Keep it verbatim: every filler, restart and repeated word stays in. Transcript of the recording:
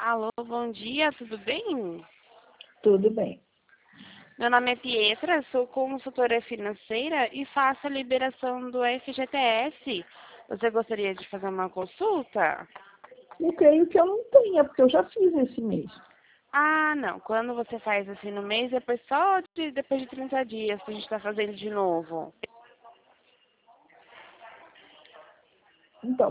Alô, bom dia, tudo bem? Tudo bem. Meu nome é Pietra, sou consultora financeira e faço a liberação do F G T S. Você gostaria de fazer uma consulta? Eu creio que eu não tenha, porque eu já fiz esse mês. Ah, não. Quando você faz assim no mês, depois só de, depois de trinta dias que a gente está fazendo de novo. Então,